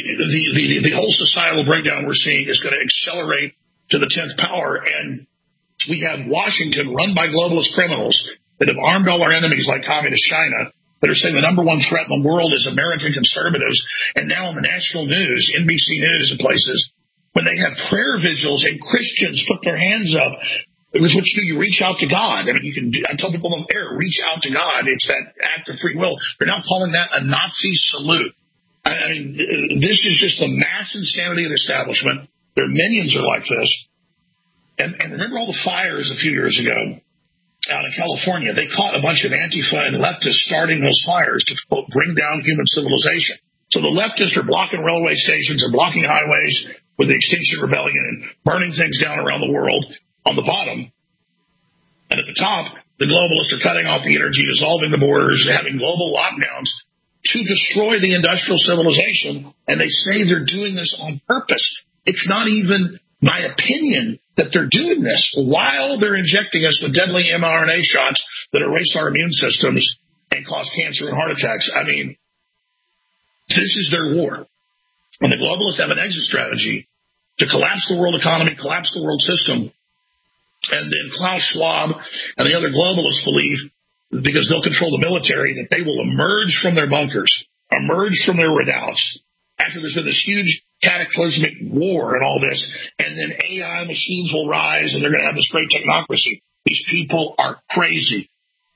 The whole societal breakdown we're seeing is going to accelerate to the 10th power. And We have Washington run by globalist criminals that have armed all our enemies like communist China, that are saying the number one threat in the world is American conservatives. And now on the national news, NBC News and places, when they have prayer vigils and Christians put their hands up, which do you reach out to God? I mean, I tell people on air, reach out to God. It's that act of free will. They're now calling that a Nazi salute. I mean, this is just the mass insanity of the establishment. Their minions are like this. And remember all the fires a few years ago out in California? They caught a bunch of Antifa and leftists starting those fires to, quote, bring down human civilization. So the leftists are blocking railway stations and blocking highways with the Extinction Rebellion and burning things down around the world on the bottom. And at the top, the globalists are cutting off the energy, dissolving the borders, having global lockdowns to destroy the industrial civilization. And they say they're doing this on purpose. It's not even my opinion that they're doing this while they're injecting us with deadly mRNA shots that erase our immune systems and cause cancer and heart attacks. I mean, this is their war. And the globalists have an exit strategy to collapse the world economy, collapse the world system. And then Klaus Schwab and the other globalists believe, because they'll control the military, that they will emerge from their bunkers, emerge from their redoubts, after there's been this huge cataclysmic war and all this, and then AI machines will rise and they're going to have this great technocracy. These people are crazy.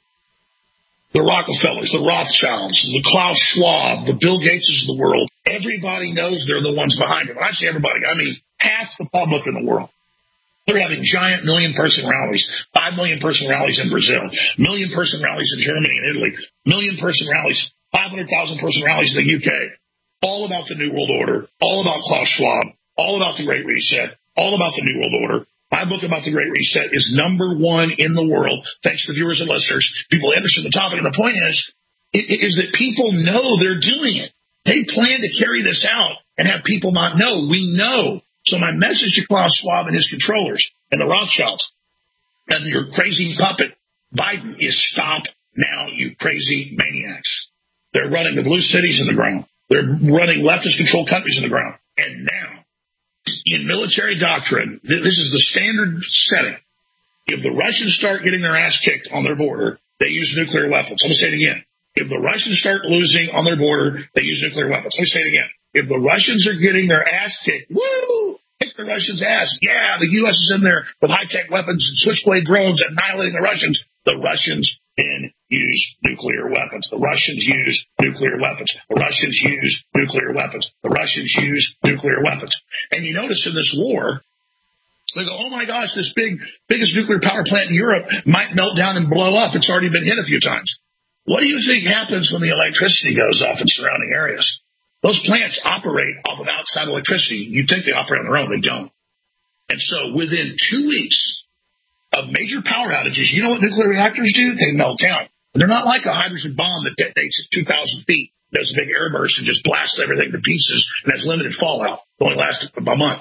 The Rockefellers, the Rothschilds, the Klaus Schwab, the Bill Gateses of the world, everybody knows they're the ones behind it. When I say everybody, I mean half the public in the world. They're having giant million-person rallies, 5 million-person rallies in Brazil, million-person rallies in Germany and Italy, million-person rallies, 500,000-person rallies in the UK, all about the New World Order, all about Klaus Schwab, all about the Great Reset, all about the New World Order. My book about the Great Reset is #1 in the world, thanks to viewers and listeners, people interested in the topic. And the point is that people know they're doing it. They plan to carry this out and have people not know. We know. So my message to Klaus Schwab and his controllers and the Rothschilds and your crazy puppet Biden is stop now, you crazy maniacs. They're running the blue cities in the ground. They're running leftist-controlled countries in the ground. And now, in military doctrine, this is the standard setting. If the Russians start getting their ass kicked on their border, they use nuclear weapons. I'm going to say it again. If the Russians start losing on their border, they use nuclear weapons. Let me say it again. If the Russians are getting their ass kicked, woo, kick the Russians' ass. Yeah, the U.S. is in there with high-tech weapons and switchblade drones annihilating the Russians. The Russians then use nuclear weapons. The Russians use nuclear weapons. The Russians use nuclear weapons. The Russians use nuclear weapons. And you notice in this war, they go, oh, my gosh, this biggest nuclear power plant in Europe might melt down and blow up. It's already been hit a few times. What do you think happens when the electricity goes off in surrounding areas? Those plants operate off of outside electricity. You'd think they operate on their own. They don't. And so within 2 weeks of major power outages, you know what nuclear reactors do? They melt down. They're not like a hydrogen bomb that detonates at 2,000 feet, does a big airburst and just blasts everything to pieces and has limited fallout. It only lasts a month.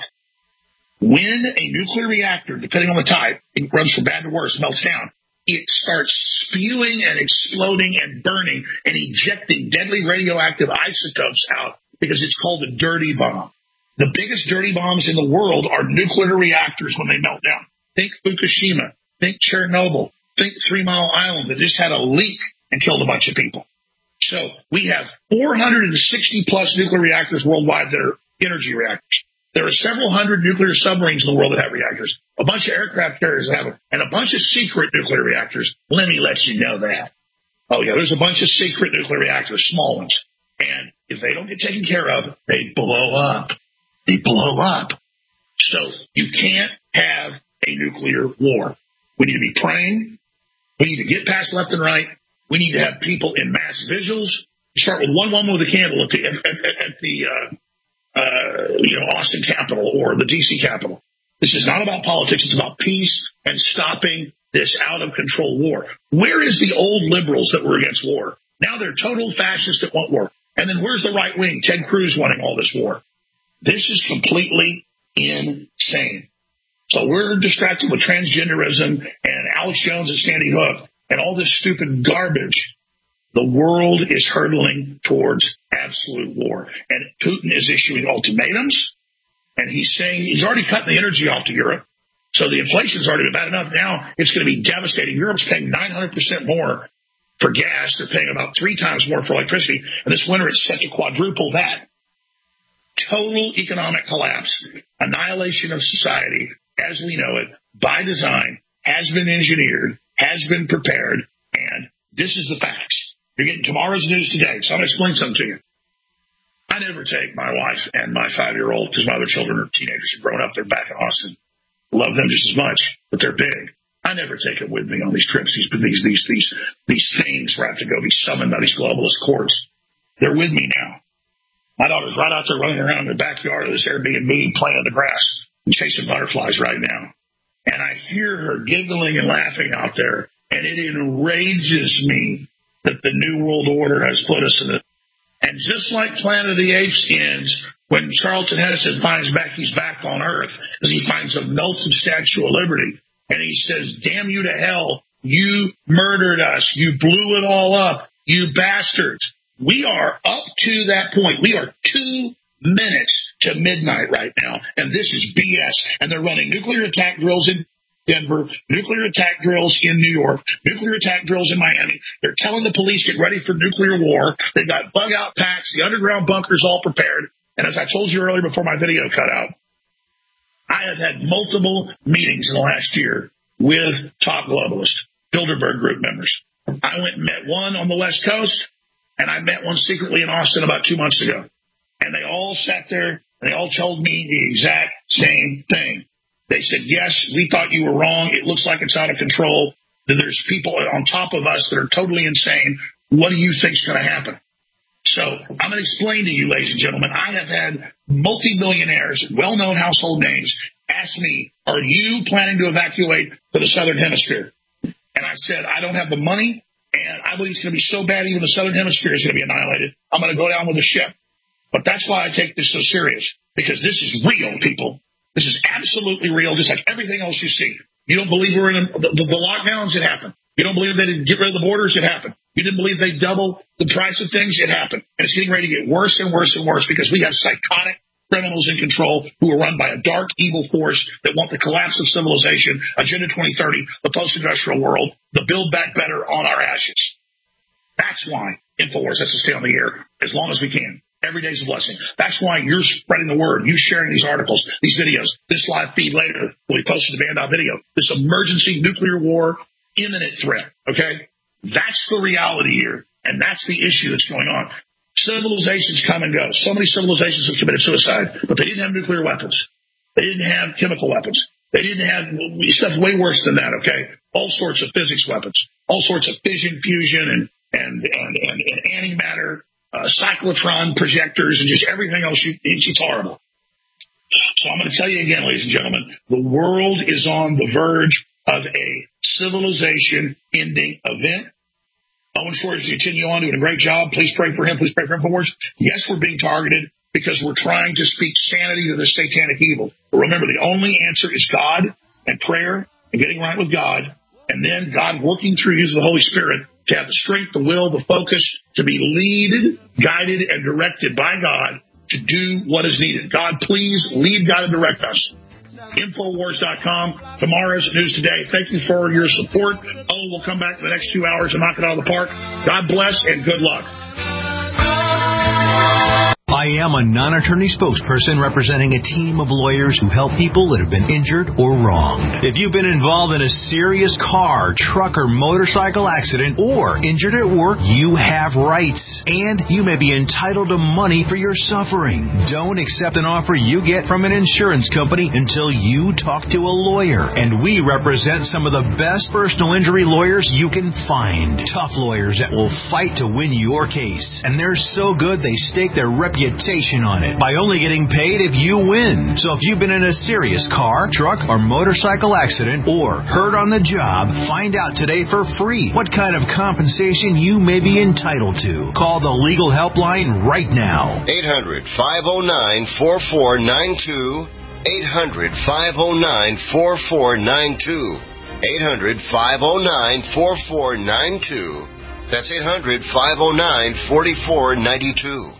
When a nuclear reactor, depending on the type, it runs from bad to worse, melts down, it starts spewing and exploding and burning and ejecting deadly radioactive isotopes out because it's called a dirty bomb. The biggest dirty bombs in the world are nuclear reactors when they melt down. Think Fukushima. Think Chernobyl. Think 3 Mile Island that just had a leak and killed a bunch of people. So we have 460-plus nuclear reactors worldwide that are energy reactors. There are several hundred nuclear submarines in the world that have reactors, a bunch of aircraft carriers that have them, and a bunch of secret nuclear reactors. Let me let you know that. Oh, yeah, there's a bunch of secret nuclear reactors, small ones. And if they don't get taken care of, they blow up. They blow up. So you can't have a nuclear war. We need to be praying. We need to get past left and right. We need to have people in mass vigils. You start with one woman with a candle at the Austin Capitol or the D.C. Capitol. This is not about politics. It's about peace and stopping this out-of-control war. Where is the old liberals that were against war? Now they're total fascists that want war. And then where's the right wing? Ted Cruz wanting all this war. This is completely insane. So we're distracted with transgenderism and Alex Jones and Sandy Hook and all this stupid garbage. The world is hurtling towards absolute war. And Putin is issuing ultimatums. And he's saying he's already cutting the energy off to Europe. So the inflation's already been bad enough. Now it's going to be devastating. Europe's paying 900% more for gas. They're paying about 3 times more for electricity. And this winter it's set to quadruple that. Total economic collapse, annihilation of society as we know it, by design, has been engineered, has been prepared, and this is the facts. You're getting tomorrow's news today, so I'm going to explain something to you. I never take my wife and my 5-year-old, because my other children are teenagers and grown up. They're back in Austin. Love them just as much, but they're big. I never take it with me on these trips. These things where I have to go be summoned by these globalist courts. They're with me now. My daughter's right out there running around in the backyard of this Airbnb playing in the grass and chasing butterflies right now. And I hear her giggling and laughing out there, and it enrages me that the New World Order has put us in it. And just like Planet of the Apes ends when Charlton Heston finds he's back on Earth, as he finds a melted Statue of Liberty, and he says, damn you to hell, you murdered us, you blew it all up, you bastards. We are up to that point. We are 2 minutes to midnight right now, and this is BS. And they're running nuclear attack drills in Denver, nuclear attack drills in New York, nuclear attack drills in Miami. They're telling the police, get ready for nuclear war. They've got bug-out packs, the underground bunkers all prepared. And as I told you earlier before my video cut out, I have had multiple meetings in the last year with top globalists, Bilderberg Group members. I went and met one on the West Coast, and I met one secretly in Austin about 2 months ago. And they all sat there, and they all told me the exact same thing. They said, yes, we thought you were wrong. It looks like it's out of control. There's people on top of us that are totally insane. What do you think is going to happen? So I'm going to explain to you, ladies and gentlemen, I have had multimillionaires, well-known household names, ask me, are you planning to evacuate for the Southern Hemisphere? And I said, I don't have the money, and I believe it's going to be so bad even the Southern Hemisphere is going to be annihilated. I'm going to go down with a ship. But that's why I take this so serious, because this is real, people. This is absolutely real, just like everything else you see. You don't believe we're in the lockdowns? It happened. You don't believe they didn't get rid of the borders? It happened. You didn't believe they doubled the price of things? It happened. And it's getting ready to get worse and worse and worse because we have psychotic criminals in control who are run by a dark, evil force that want the collapse of civilization, Agenda 2030, the post-industrial world, the Build Back Better on our ashes. That's why InfoWars has to stay on the air as long as we can. Every day's a blessing. That's why you're spreading the word, you sharing these articles, these videos, this live feed later when we posted the Band-Out video, this emergency nuclear war, imminent threat, okay? That's the reality here, and that's the issue that's going on. Civilizations come and go. So many civilizations have committed suicide, but they didn't have nuclear weapons. They didn't have chemical weapons. They didn't have stuff way worse than that, okay? All sorts of physics weapons, all sorts of fission, fusion, and antimatter, cyclotron projectors, and just everything else. It's horrible. So I'm going to tell you again, ladies and gentlemen, the world is on the verge of a civilization-ending event. Owen Schwartz is continue on doing a great job. Please pray for him. Please pray for InfoWars. Yes, we're being targeted because we're trying to speak sanity to the satanic evil. But remember, the only answer is God and prayer and getting right with God, and then God working through you, the Holy Spirit, to have the strength, the will, the focus, to be guided, and directed by God to do what is needed. God, please lead, guide, and direct us. Infowars.com. Tomorrow's News Today. Thank you for your support. We'll come back in the next 2 hours and knock it out of the park. God bless and good luck. I am a non-attorney spokesperson representing a team of lawyers who help people that have been injured or wronged. If you've been involved in a serious car, truck, or motorcycle accident or injured at work, you have rights, and you may be entitled to money for your suffering. Don't accept an offer you get from an insurance company until you talk to a lawyer, and we represent some of the best personal injury lawyers you can find. Tough lawyers that will fight to win your case, and they're so good they stake their reputation on it by only getting paid if you win. So if you've been in a serious car, truck, or motorcycle accident or hurt on the job, find out today for free what kind of compensation you may be entitled to. Call the legal helpline right now. 800-509-4492. 800-509-4492. 800-509-4492. That's 800-509-4492.